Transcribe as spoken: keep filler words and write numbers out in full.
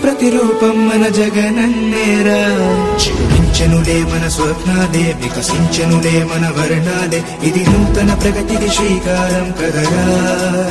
ప్రతిరూపం మన జగనన్నేరా. చిగురించెనులే మన స్వప్నాలే, వికసించెనులే మన వర్ణాలే, ఇది నూతన ప్రగతికి శ్రీకారం కదరా.